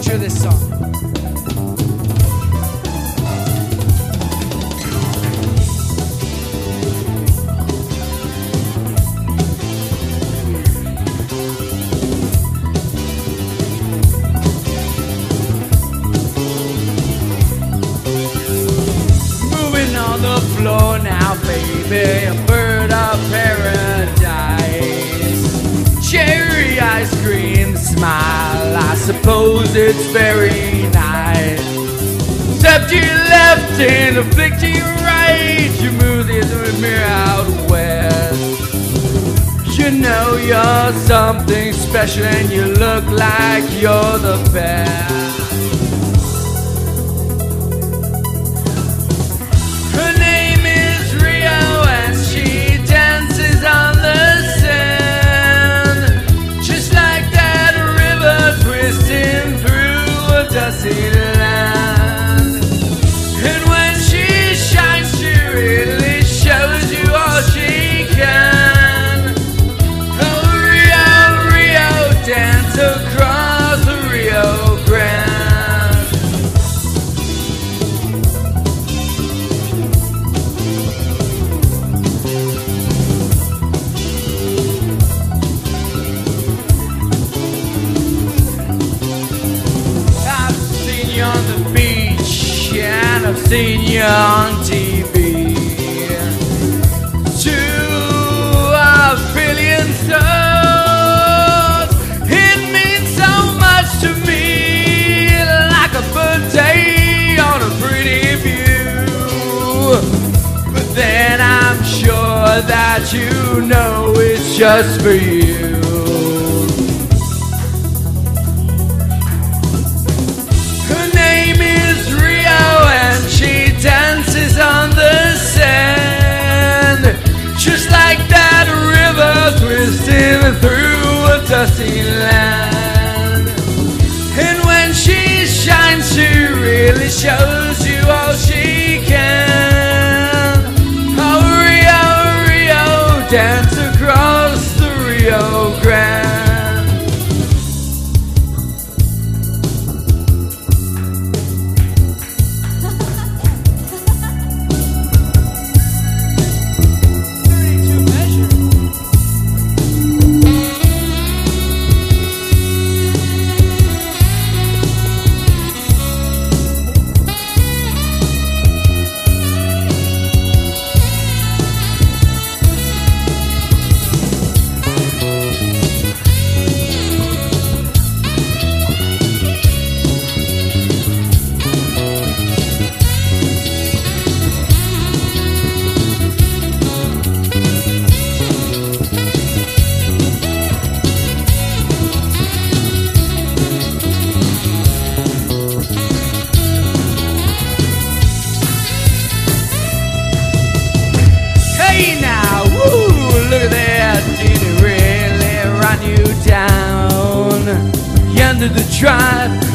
butcher this song. Moving on the floor now, baby, a bird of paradise. Cherry ice cream smile, I suppose it's very nice. Step to your left and a flick to your right, you move the mirror out west. You know you're something special and you look like you're the best. Her name is Rio and she dances on the sand, just like that river twisting through a dusty land. And when she shines, she really shows you all she can. Oh, Rio, Rio, dance across the Rio Grande. I've seen you on the beach and I've seen you on TV. 2 billion stars, it means so much to me, like a birthday on a pretty view. But then I'm sure that you know it's just for you. Her name is Rio and she dances on the sand, just like that river twisting through a dusty land. And when she shines, she really shows you all she can. Oh, Rio, Rio, dance across the Rio Grande. Hey now, woo, look at that, did it really run you down? You under the drive,